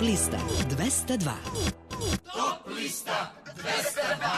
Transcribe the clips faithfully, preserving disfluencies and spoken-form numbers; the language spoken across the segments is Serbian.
lista dvesta dva. Top lista dvesta dva.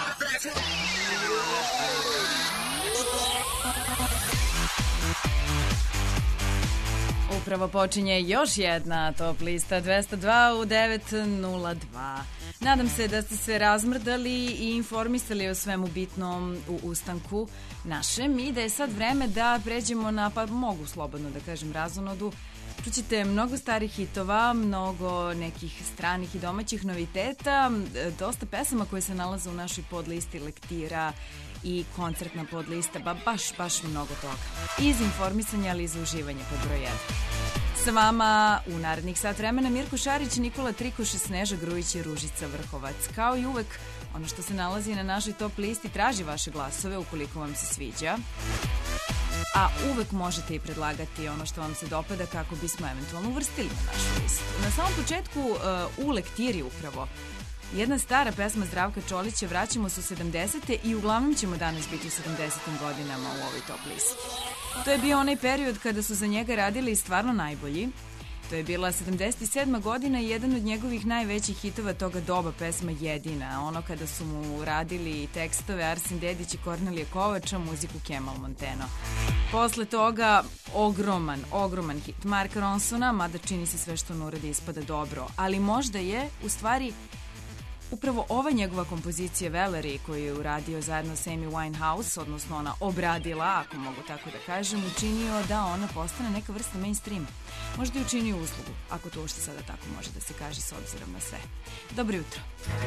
Upravo počinje još jedna Top lista dvesta dva u devet nula dva. Nadam se da ste se razmrdali i informisali o svemu bitnom u ustanku našem i da je sad vreme da pređemo na, pa mogu slobodno da kažem, razonodu. Čućete mnogo starih hitova, mnogo nekih stranih i domaćih noviteta, dosta pesama koje se nalaze u našoj podlisti lektira i koncertna podlista, ba baš, baš mnogo toga. Iz informisanja, ali i za uživanje pod broj jedan. Sa vama u narednih sat vremena Mirko Šarić, Nikola Trikoš, Sneža Grujić i Ružica Vrhovac. Kao i uvek, ono što se nalazi na našoj top listi traži vaše glasove ukoliko vam se sviđa. A uvek možete i predlagati ono što vam se dopada kako bismo eventualno uvrstili na našu listu. Na samom početku uh, u lektiri upravo jedna stara pesma Zdravka Čolića, vraćamo se u sedamdesete i uglavnom ćemo danas biti u sedamdesetim godinama u ovoj top listi. To je bio onaj period kada su za njega radili stvarno najbolji. To je bila sedamdeset sedma godina i jedan od njegovih najvećih hitova toga doba, pesma Jedina. Ono kada su mu radili tekstove Arsen Dedić i Kornelije Kovača, muziku Kemal Monteno. Posle toga ogroman, ogroman hit Marka Ronsona, mada čini se sve što on uradi ispada dobro. Ali možda je, u stvari, upravo ova njegova kompozicija Valerie koju je uradio zajedno sa Amy Winehouse, odnosno ona obradila, ako mogu tako da kažem, učinio da ona postane neka vrsta mainstreama. Možda je učinio uslugu, ako to uopšte sada tako može da se kaže s obzirom na sve. Dobro jutro.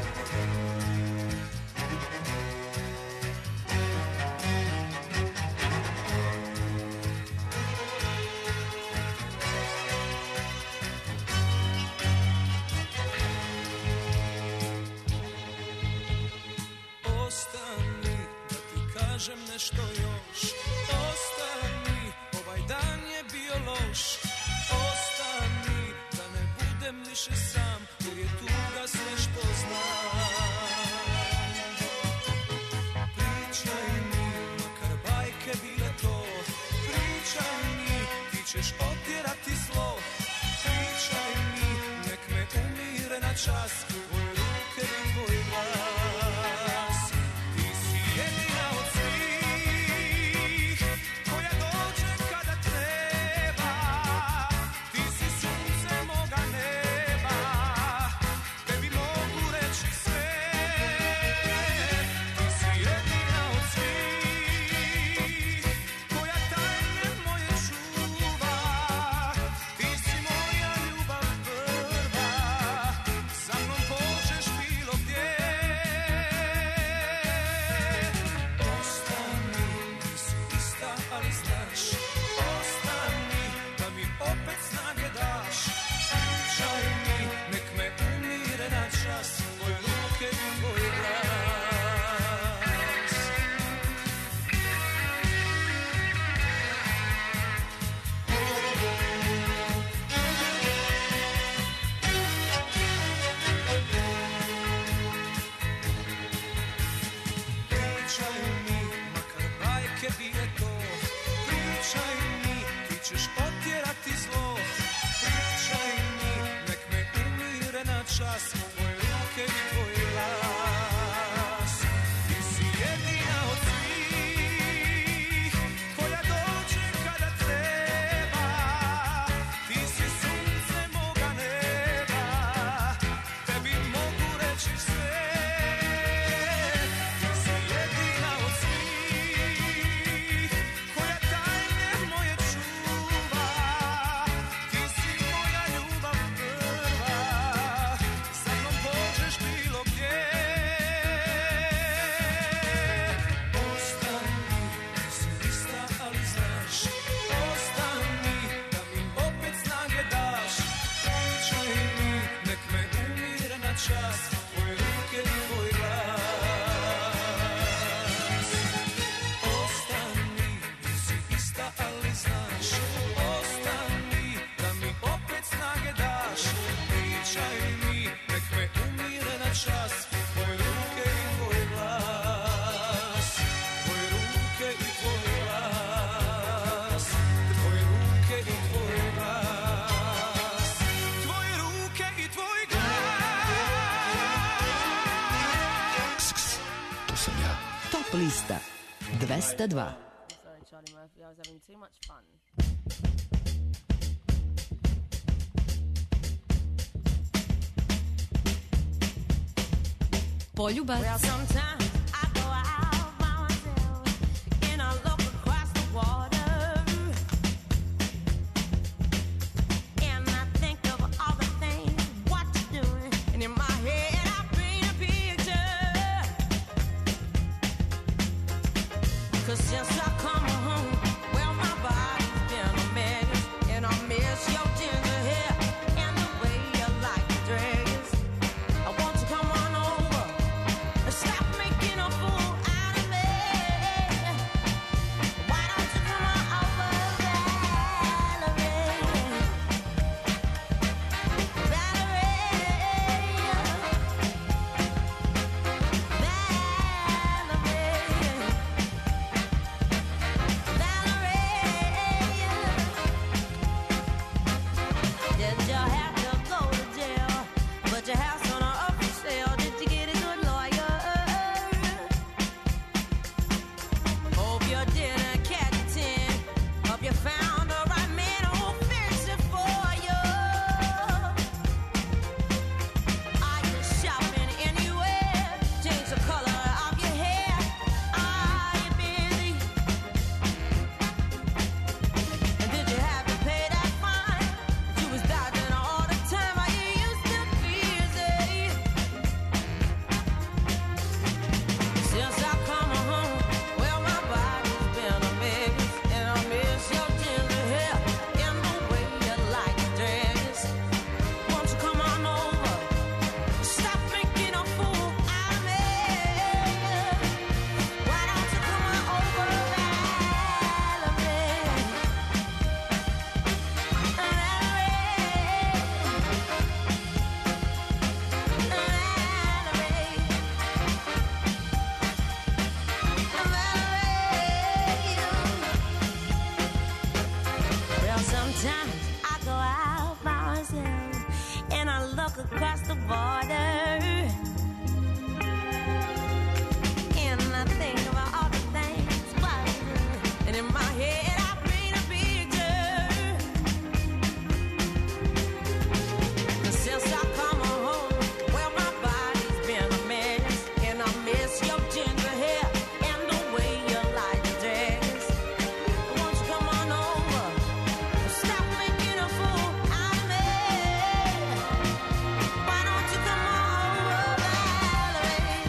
Kažem nešto još, ostani, ovaj dan je bio loš, ostani, da ne budem više sam, jer je tuga sve što znam. Pričaj mi, makar bajke bile to, pričaj mi, ti ćeš otjerati zlo, pričaj mi, nek me umire na čas, tvoje ruke i tvoj glas, ti si jedina od Tvoje ruke i tvoj glas. lista dvesta dva. Sorry, Charlie Murphy, I was having too much fun. Poljubac. Well, sometimes I go out by myself and I look across the water and I think of all the things what you're doing, and in my head I paint a picture. 'Cause since I come home, well, my body's been a mess, and I miss your ginger hair and the way you like to dress. I want to come on over. Stop making a fool out of me. Why don't you come on over, Valerie? Valerie, Valerie, Valerie. Did you have to go to jail? But your house on a up for sale. Did you get a good lawyer? Hope you didn't catch a tin. Hope you found the right man who'll fix it for you. Are you shopping anywhere? Change the color of your hair. Are you busy? And did you have to pay that fine? You was dodging all the time. Are you used to busy? Since I come home, well, my body's been a mess, and I miss your ginger hair and the way you like to dress. Won't you come on over? Stop making a fool out of me. Why don't you come on over, Valerie? Well, sometimes I go out by myself and I look across the border and I think about all the things what I do. And in my head I paint a picture. 'Cause since I come home, well, my body's been a mess, and I miss your ginger hair and the way you like to dress. Won't you come on over? Stop making a fool out of me. Why don't you come on over, Valerie?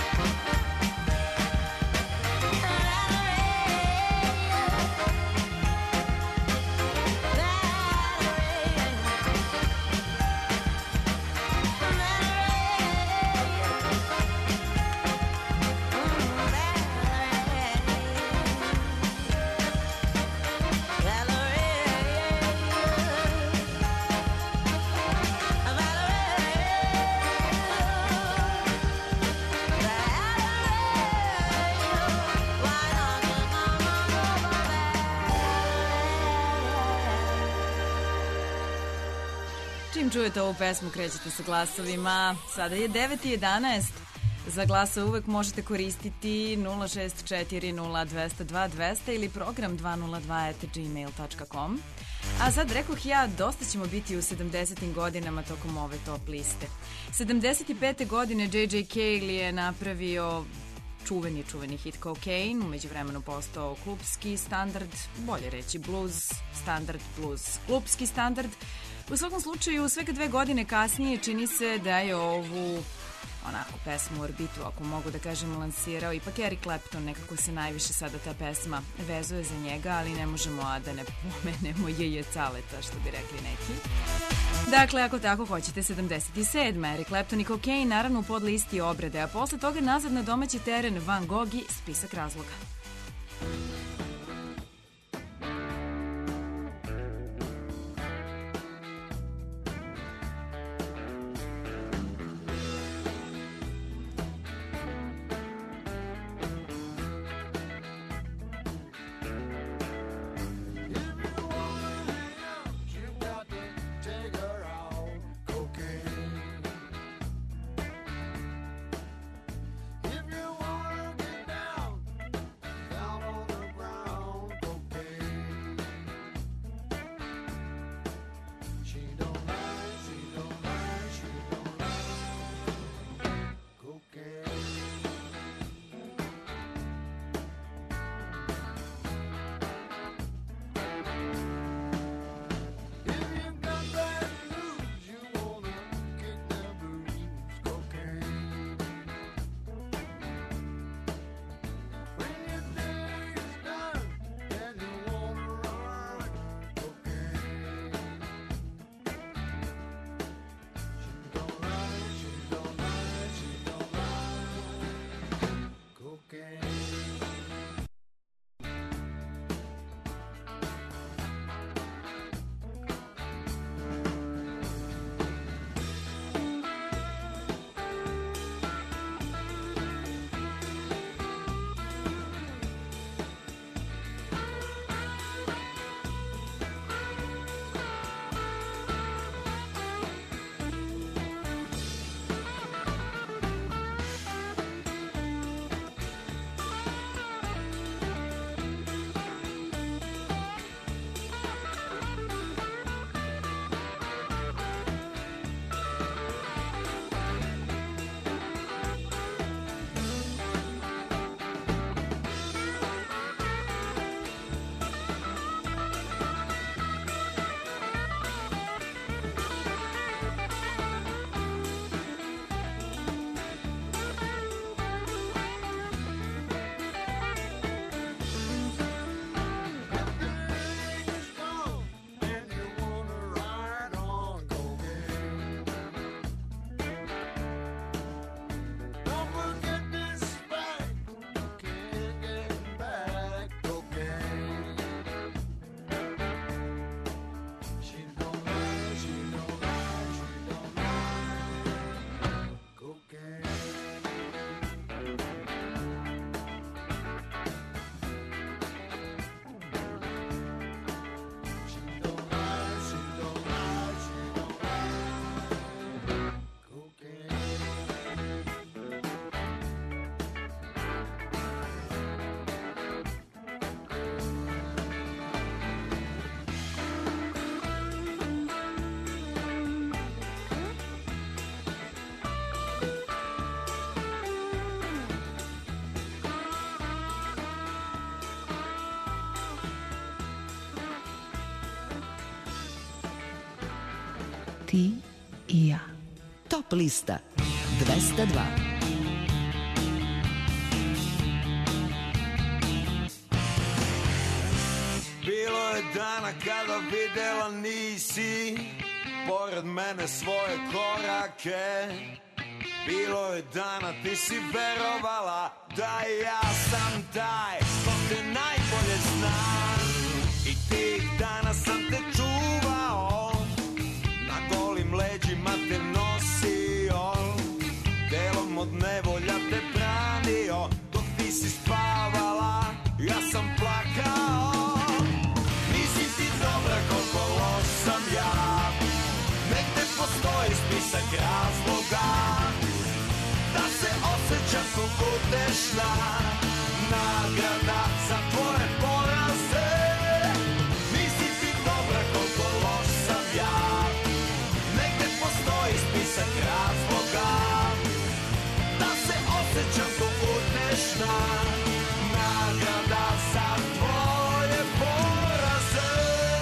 Čim čujete ovu pesmu, krećete sa glasovima. Sada je devet i jedanaest. Za glasove uvek možete koristiti nula šest četiri nula dva nula dva dva nula ili program dva nula dva at gmail dot com. A sad rekoh ja, dosta ćemo biti u sedamdesetim godinama tokom ove top liste. sedamdeset pete godine J J Cale je napravio čuveni, čuveni hit Cocaine, umeđu vremenu postao klubski standard, bolje reći blues standard, blues klubski standard. U svakom slučaju, svega dve godine kasnije čini se da je ovu onako pesmu u orbitu, ako mogu da kažem, lansirao ipak Eric Clapton. Nekako se najviše sada ta pesma vezuje za njega, ali ne možemo a da ne pomenemo Jeje Caleta, što bi rekli neki. Dakle, ako tako hoćete, sedamdeset sedme Eric Clapton i Cocaine, naravno u podlisti obrade, a posle toga nazad na domaći teren Van Gogh i Spisak razloga. If you wanna get down Ti i ja. Top lista dvesta dva. Bilo je dana kada videla nisi pored mene svoje korake. Bilo je dana ti si verovala da ja sam taj ko te najbolje znam. I tih dana sam te čuvao, na golim leđima te nosio, delom od nevolja te branio. Dok ti si spavala, ja sam plakao. Nisi ti dobra koliko loš sam ja, negde postoji spisak razloga da se osjećam ko utešna nagrada za tvoje poraze. Nisi ti dobra koliko loš sam ja, negde postoji spisak razloga da se osjećam ko utešna nagrada za tvoje poraze.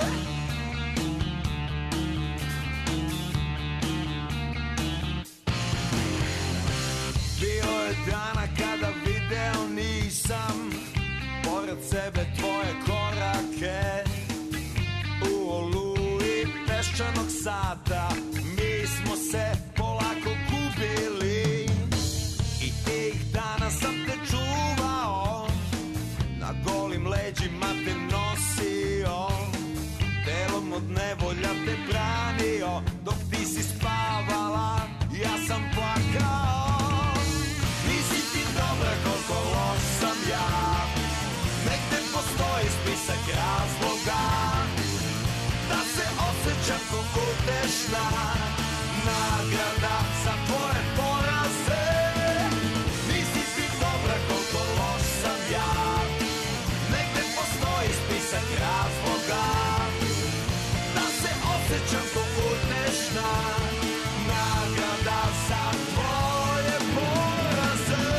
Bilo je dana kada video nisam pored sebe tvoje korake. U oluji peščanog sata mi smo se polako gubili. I tih dana sam te čuvao, na golim leđima te nosio, delom od nevolja te branio. Dok ti si spavala, ja sam plakao. Nisi ti dobra koliko loš sam ja, negde postoji spisak razloga da se osjećam ko utešna nagrada za tvoje poraze. Nisi ti dobra koliko loš sam ja, negde postoji spisak razloga da se osjećam ko utešna nagrada za tvoje poraze.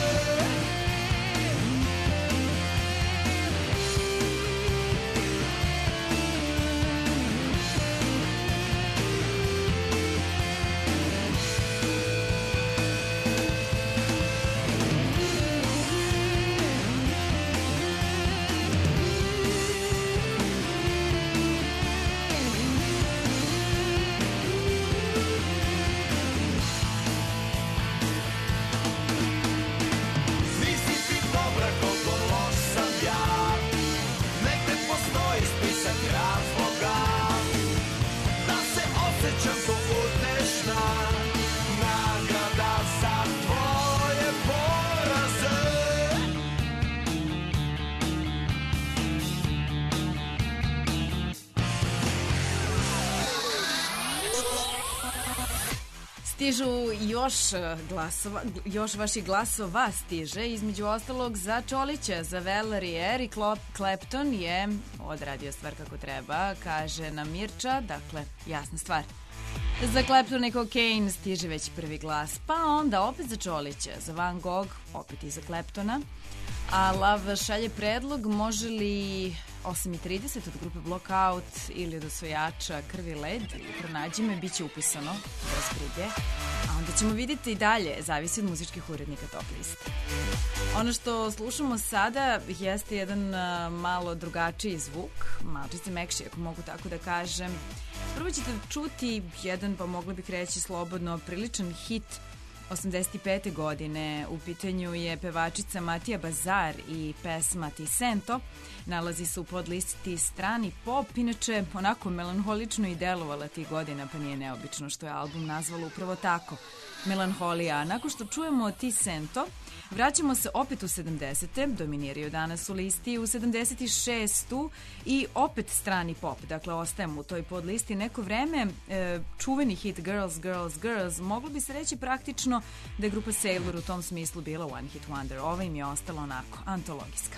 Nisi ti dobra koliko loš sam ja, negde postoji spisak razloga da se osjećam ko utešna nagrada za tvoje poraze. Stižu još glasova, još vaših glasova stiže, između ostalog za Čolića, za Valerie, Eric Clapton je odradio stvar kako treba, kaže nam Mirča, dakle, jasna stvar. Za Clapton i Cocaine stiže već prvi glas, pa onda opet za Čolića, za Van Gogh, opet i za Claptona. A Lav šalje predlog, može li osam i trideset od grupe Blockout ili od osvojača Krvi led, pronađi me, bit će upisano, bez brige. A onda ćemo vidjeti i dalje, zavisi od muzičkih urednika Top liste. Ono što slušamo sada jeste jedan uh, malo drugačiji zvuk, malčice mekši, ako mogu tako da kažem. Prvo ćete čuti jedan, pa mogli bih reći slobodno, priličan hit osamdeset pete godine. U pitanju je pevačica Matija Bazar i pesma Ti sento. Nalazi se u podlisti Strani pop, inače onako melanholično i delovala tih godina, pa nije neobično što je album nazvalo upravo tako, Melanholija. Nakon što čujemo Ti sento, vraćamo se opet u sedamdesete, dominiraju danas u listi, u sedamdeset šestu i opet strani pop, dakle ostajemo u toj podlisti neko vreme. E, čuveni hit Girls, Girls, Girls, moglo bi se reći praktično da je grupa Sailor u tom smislu bila one hit wonder. Ova im je ostala onako, antologijska.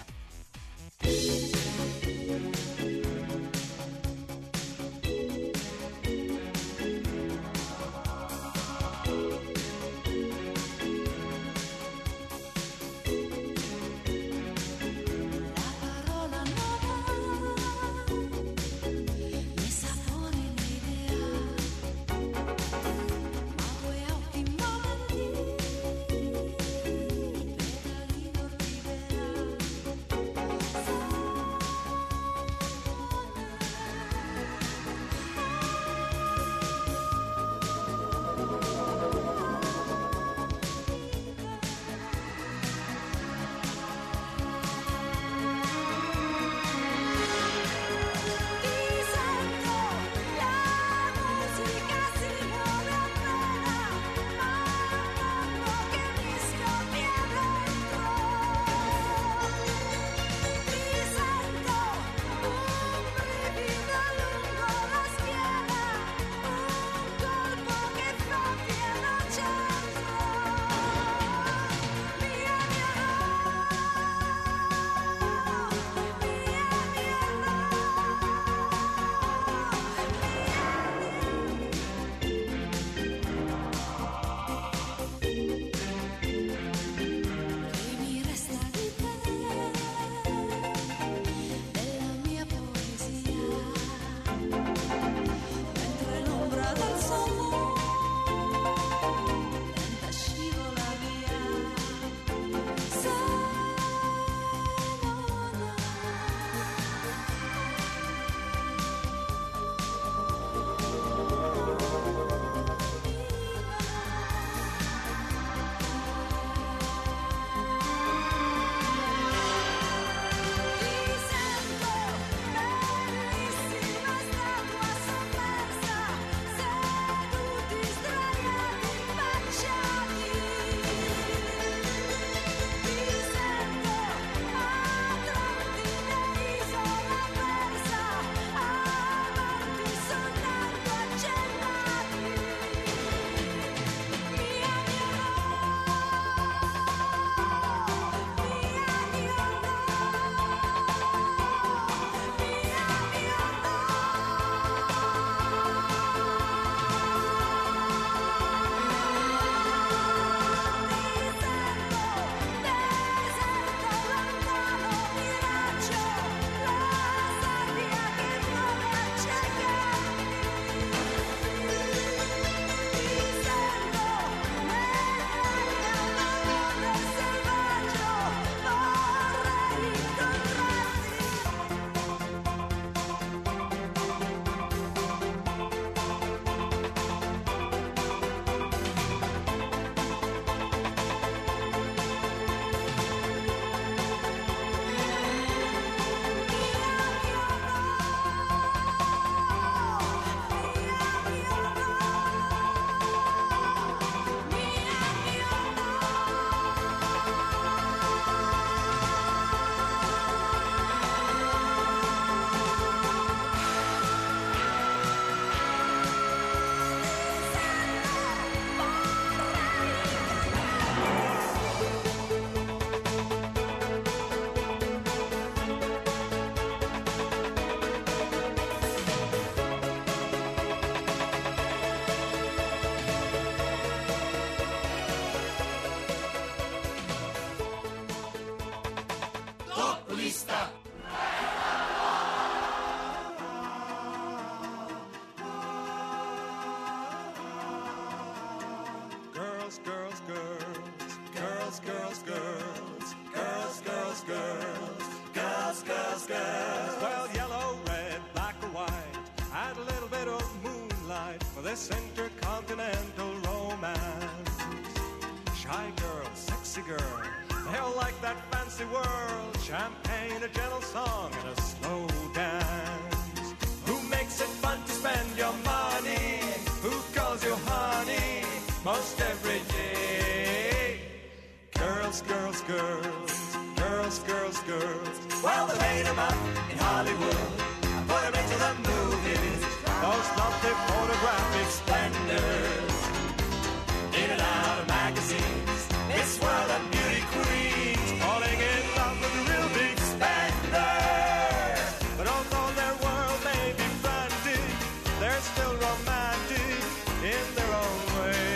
this intercontinental romance. Shy girl, sexy girl, they all like that fancy world. Champagne, a gentle song, and a slow dance. Who makes it fun to spend your money? Who calls you honey most every day? Girls, girls, girls, girls, girls, girls. Well, they made them up in Hollywood and put them into the movies. Those lovely photographic splendors, in and out of magazines. This world of beauty queens falling in love with a real big spender. But although their world may be frantic, they're still romantic in their own way.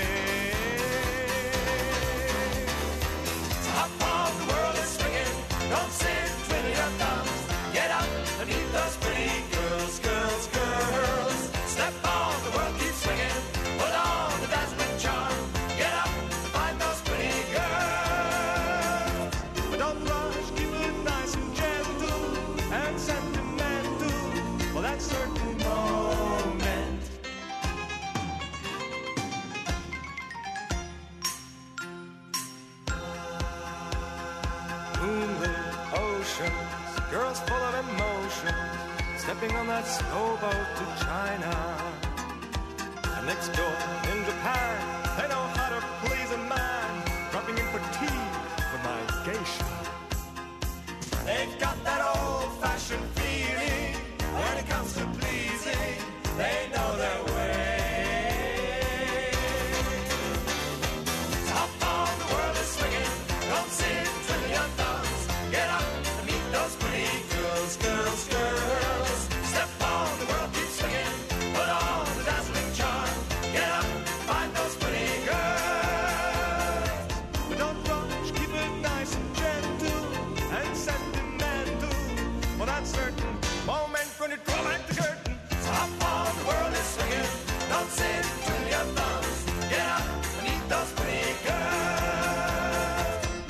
Top of the world is swinging, don't sit twiddling your thumbs. Get up and meet those pretty girls, girls, girls. Step on, the world keeps swinging, put on the dazzling charm. Get up and find those pretty girls. But don't rush, keep it nice and gentle and sentimental for that certain moment. Moonlit oceans, girls full of emotion, stepping on that slow boat to China. And next door in Japan, they know how to please a man, dropping in for tea with my geisha. They've got that old-fashioned feeling when it comes to pleasing. They know their way. Top of the world is swinging, don't sit twiddling your thumbs. Get up and meet those pretty girls, girls, girls. Step on, the world keeps swinging, put on the dazzling charm. Get up, find those pretty girls. But don't rush, keep it nice and gentle and sentimental for that certain moment when you draw back the curtain. Top on, the world is swinging, don't sit twiddling your thumbs. Get up and meet those pretty girls.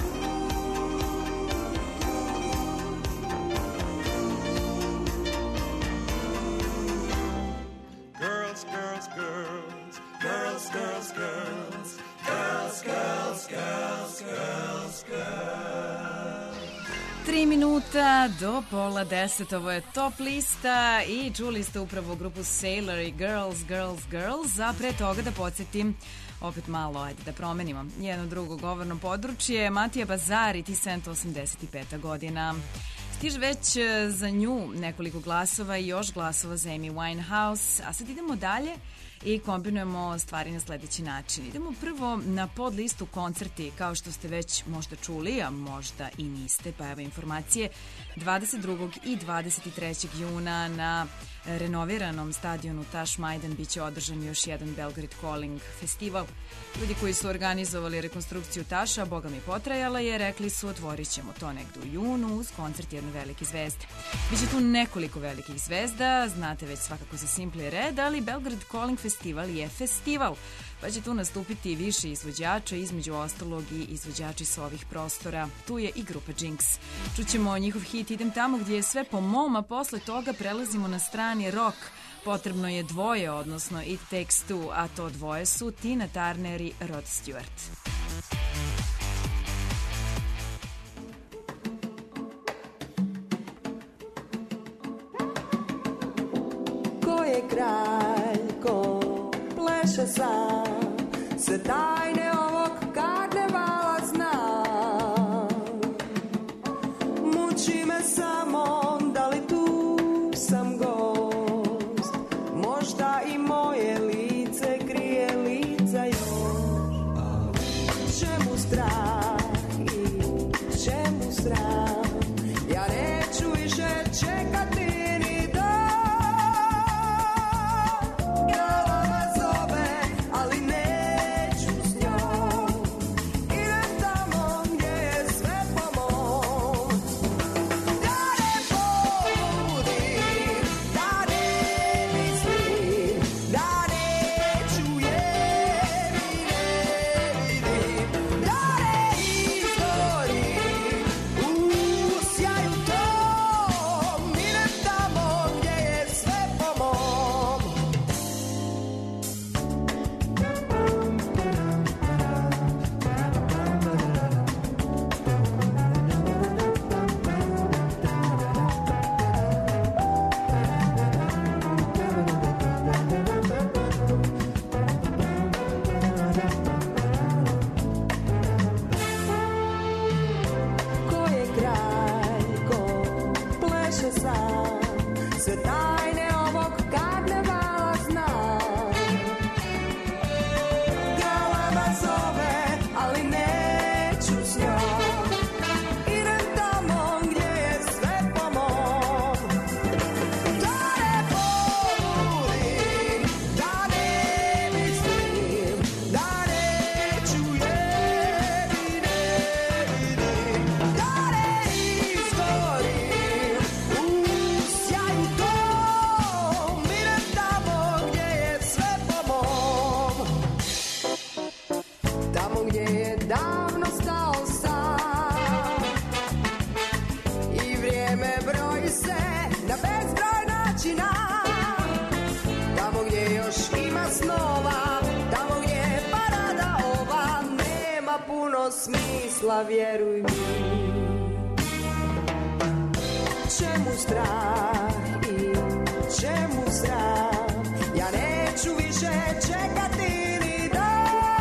Girls, girls, girls, girls, girls, girls, girls, girls, girls, girls, girls. Tri minuta do pola deset, ovo je Top lista i čuli ste upravo grupu Sailor i Girls, Girls, Girls, a pre toga da podsjetim opet malo, ajde da promenimo jedno drugo govorno područje. Matija Bazar i Tisent osamdeset peta godina. Stiže već za nju nekoliko glasova i još glasova za Amy Winehouse, a sad idemo dalje i kombinujemo stvari na sledeći način. Idemo prvo na pod listu koncerti, kao što ste već možda čuli, a možda i niste, pa evo informacije. dvadeset drugog i dvadeset trećeg juna na renoviranom stadionu Taš Majdan biće održan još jedan Belgrade Calling festival. Ljudi koji su organizovali rekonstrukciju Taša, boga mi potrajala je, rekli su otvorit ćemo to negde u junu uz koncert jedne velike zvezde. Biće tu nekoliko velikih zvezda, znate već svakako za Simply Red, ali Belgrade Calling festival je festival, pa će tu nastupiti više izvođača, između ostalog i izvođači sa ovih prostora. Tu je i grupa Jinx. Čućemo njihov hit Idem tamo gdje je sve po mom, a posle toga prelazimo na strani rock. Potrebno je dvoje, odnosno It Takes Two, a to dvoje su Tina Turner i Rod Stewart. Ko je kralj, ko pleše sam, sve tajne ovog karnevala znam. Muči me samo da li tu sam gost, možda i moje lice krije lica još. Čemu strah i čemu sram, ja neću više čekati ni dan. Glava zove, ali neću pećina, tamo gdje još ima snova, tamo gdje je parada ova, nema puno smisla, vjeruj mi. Čemu strah i čemu sram, ja neću više čekati ni dan.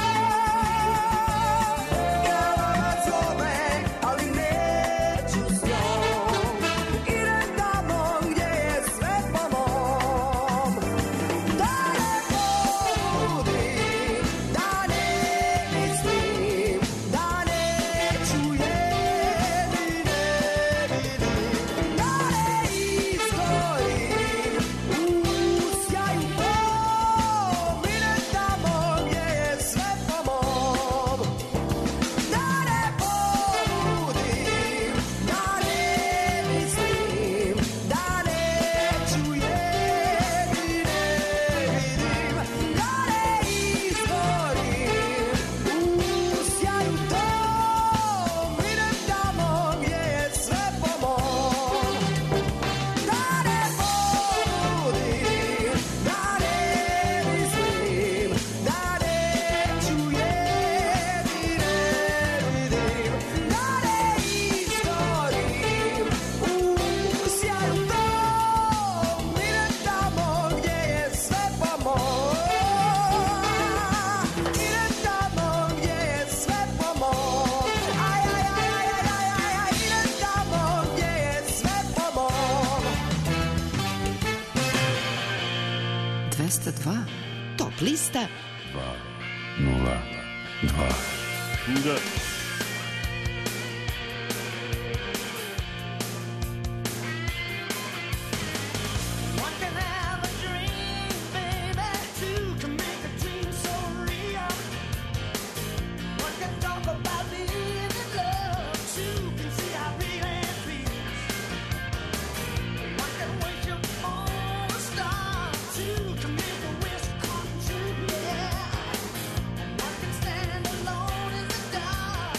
Glava zove, ali neću s njom, idem tamo gdje je sve po mom. Da ne pobudim, da ne mislim, da neću jedini ne vidim, da ne izgorim u sjaju tom, idem tamo gdje je sve po mom. Da ne pobudim, da ne mislim, da neću jedini ne vidim, da ne izgorim u sjaju tom, idem tamo gdje je sve po mom. Da ne pobudim, da ne mislim, da neću jedini ne vidim, da ne izgorim u sjaju tom, idem tamo gdje je sve po mom. Idem tamo gdje je sve po mom. Aj, aj, aj, aj, aj, aj, aj, idem tamo gdje je sve po mom. dvesta dva. Top lista. nula dva. Da. One can have a dream, baby. Two can make a dream so real. One can talk about being in love. Two can see how real it feels. One can worship on a star. Two can make a wish come true, yeah. And one can stand alone in the dark.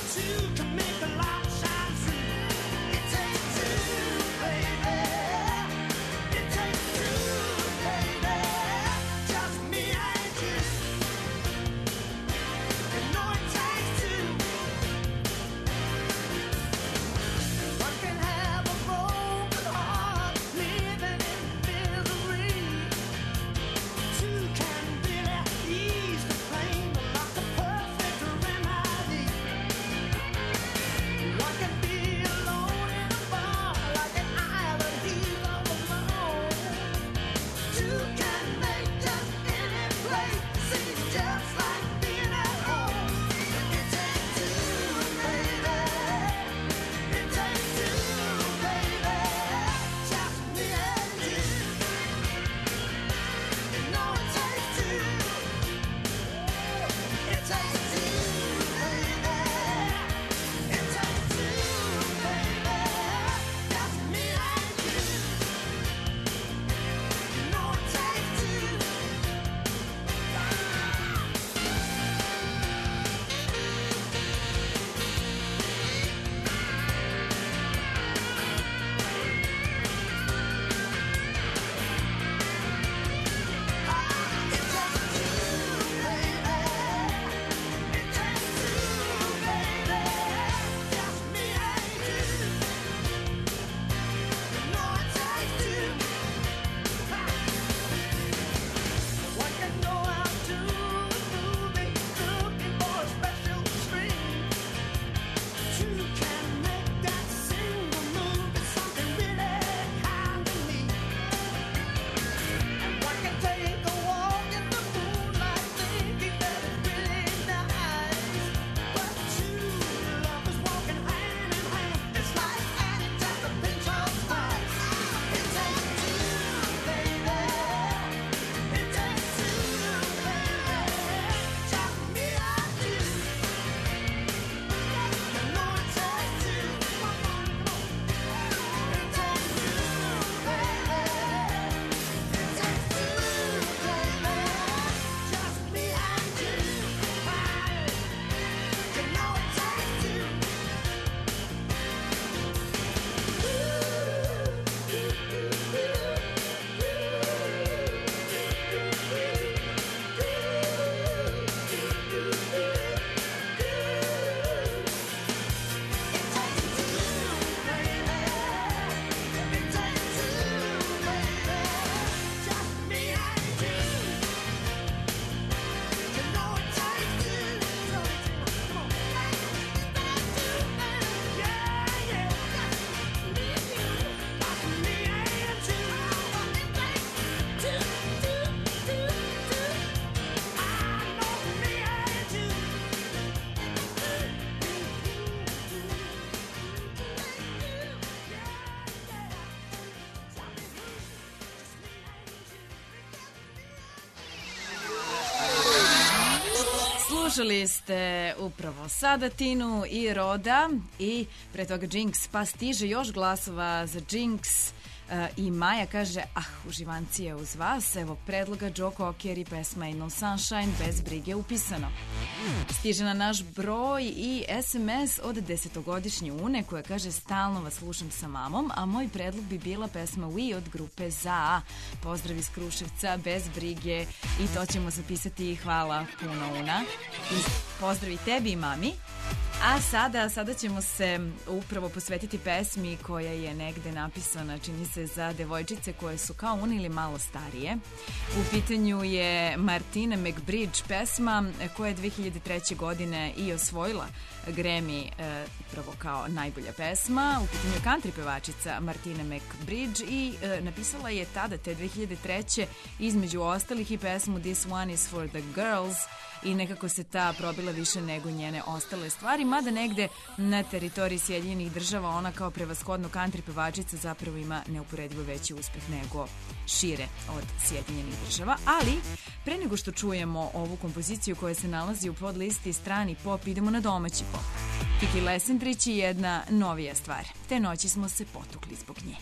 Slušali ste upravo sada Tinu i Roda i pre toga Jinx, pa stiže još glasova za Jinx. Uh, i Maja kaže, ah, uživancije uz vas, evo predloga Joe Cocker i pesma Ain't No Sunshine, bez brige upisano. Stiže na naš broj i es em es od desetogodišnje Une koja kaže, stalno vas slušam sa mamom, a moj predlog bi bila pesma We od grupe Za. Pozdrav iz Kruševca, bez brige, i to ćemo zapisati. Hvala puno, Una. I pozdrav i tebi i mami. A sada, sada ćemo se upravo posvetiti pesmi koja je negde napisana, čini se, za devojčice koje su kao Una ili malo starije. U pitanju je Martina McBride pesma koja je dve hiljade treće. godine i osvojila Grammy e, upravo kao najbolja pesma. U pitanju je country pevačica Martina McBride i e, napisala je tada, te dve hiljade treće. između ostalih i pesmu This One Is For The Girls, i nekako se ta probila više nego njene ostale stvari, mada negde na teritoriji Sjedinjenih država ona kao prevashodno country pevačica zapravo ima neuporedivo veći uspeh nego šire od Sjedinjenih država. Ali pre nego što čujemo ovu kompoziciju koja se nalazi u podlisti strani pop, idemo na domaći pop. Kiki Lesendrić je jedna novija stvar. Te noći smo se potukli zbog nje.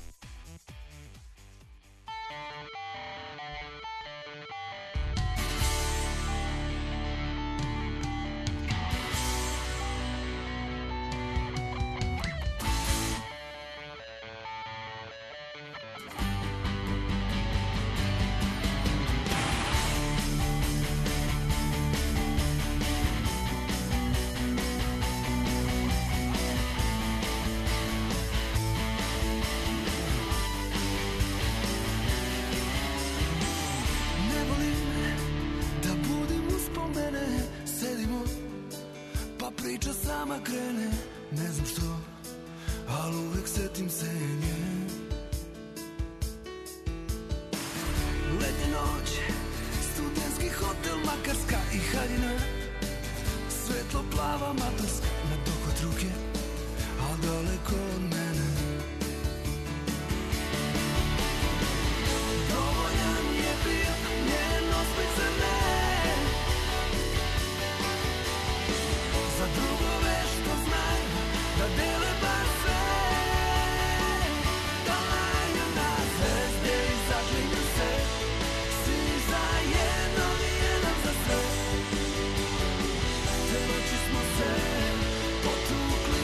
Krene, ne znam što, ali uvek setim se nje. Letnja noć, studentski hotel, Makarska i haljina, svetlo plava maturska, na dohvat ruke, a daleko od mene. Dovoljan je bio njen osmeh za ne, za drugove što znaju da dele bar sve, da laju na zvezde i zaklinju se, svi za jednog i jedan za sve. Te noći smo se potukli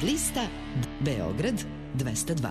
lista Beograd dvesta dva.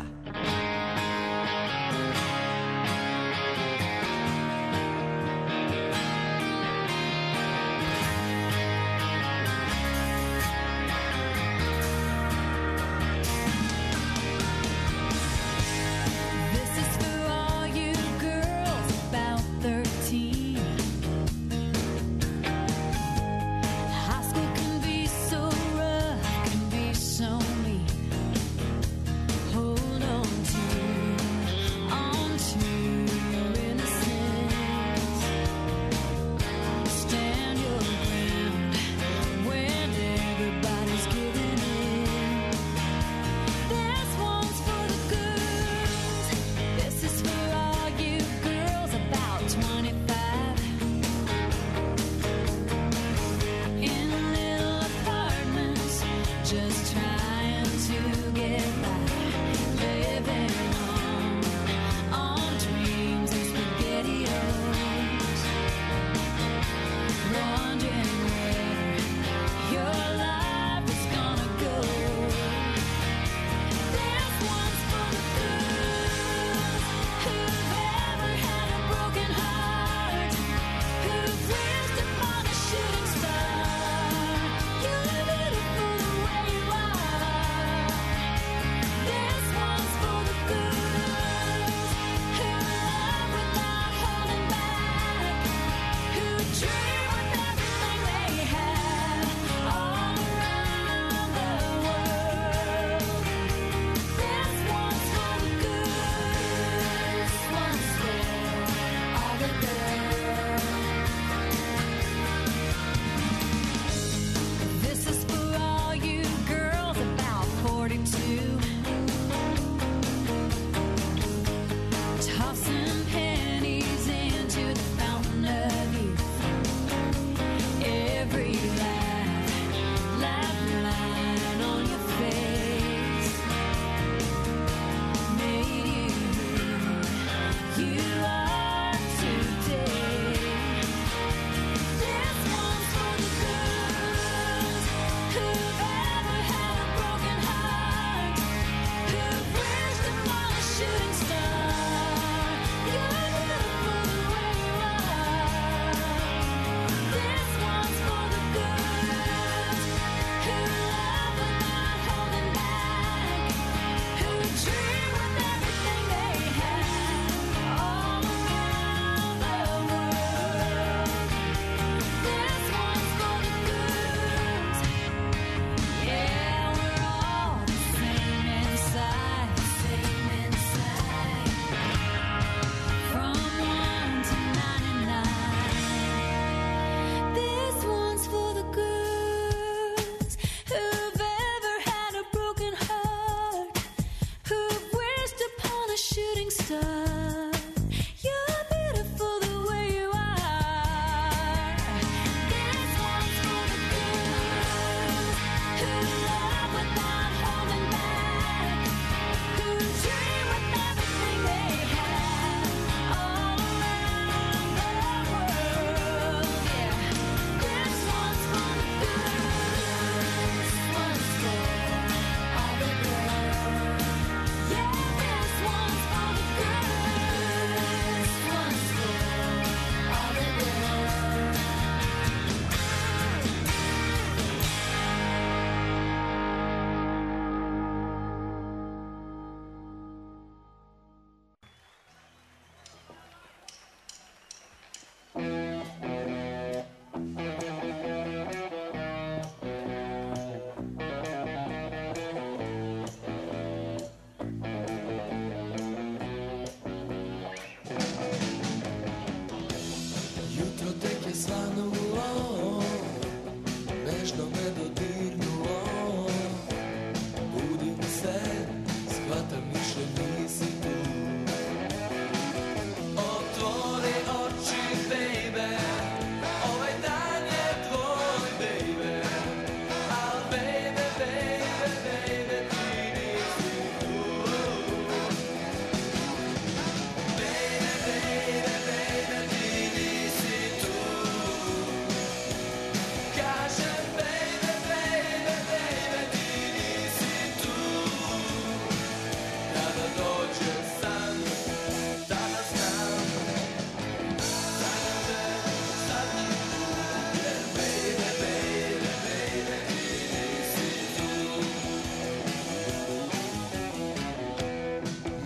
Girl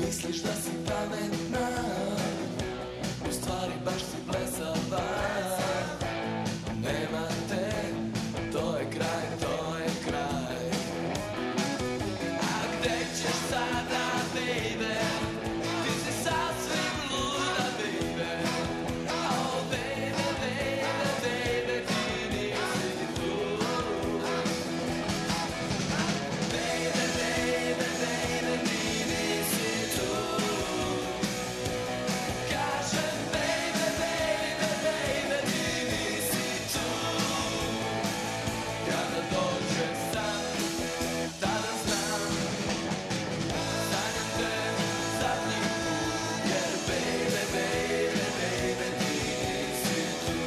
Misliš da si pametna, u stvari baš si blesava. Nema te, to je kraj, to je kraj. A gde ćeš sada, baby? Ti si sasvim luda, baby. Oh, baby, baby, baby, ti nisi tu. Baby, baby, baby, ti nisi tu. Kažem, baby, baby, baby, ti nisi tu. Kada dođe san, tada znam, sanjam te zadnji put, jer baby, baby, baby, ti nisi tu.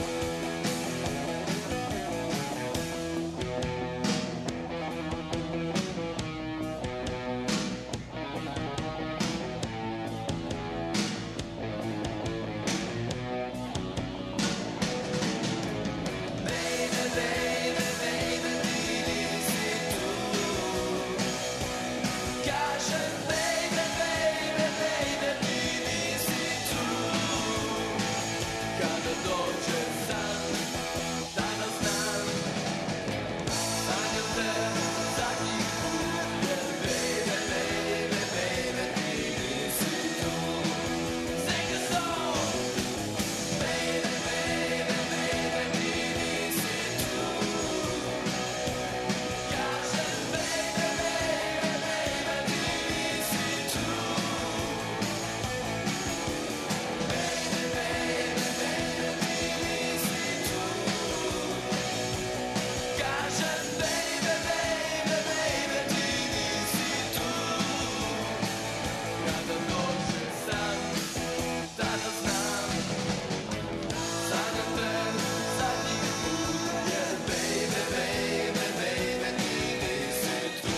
Baby, baby, baby, ti nisi tu. Kažem, baby, baby, baby, ti nisi tu. Kada dođe san, tada znam, sanjam te zadnji put, jer baby, baby, baby, ti nisi tu. Sing a song. Baby, baby, baby, ti nisi tu. Kažem, baby, baby, baby, ti nisi tu. Baby, baby, baby, ti nisi tu. Kažem, baby, baby, baby, ti nisi tu. Kada dođe san, tada znam, sanjam te zadnji put, jer baby, baby, baby, ti nisi tu.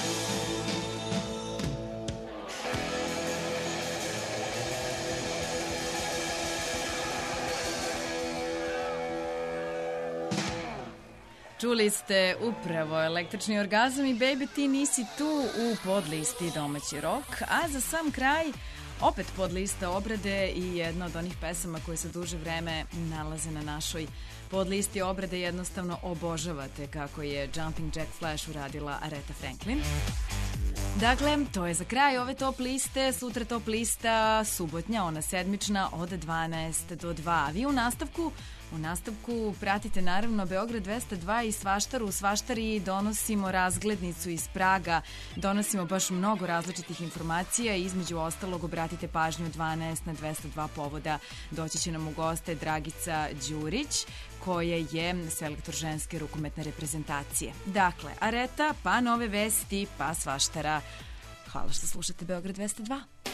Čuli ste upravo Električni orgazam i Baby ti nisi tu u podlisti domaći rok, a za sam kraj opet podlista obrade i jedna od onih pesama koje se duže vreme nalaze na našoj podlisti obrade, jednostavno obožavate kako je Jumping Jack Flash uradila Aretha Franklin. Dakle, to je za kraj ove top liste. Sutra top lista subotnja, ona sedmična od dvanaest do dva. Vi u nastavku U nastavku pratite naravno Beograd dvesta dva i Svaštaru. U Svaštari donosimo razglednicu iz Praga, donosimo baš mnogo različitih informacija i između ostalog obratite pažnju dvanaest na dvesta dva povoda. Doći će nam u goste Dragica Đurić, koja je selektor ženske rukometne reprezentacije. Dakle, Areta, pa nove vesti, pa Svaštara. Hvala što slušate Beograd dvesta dva.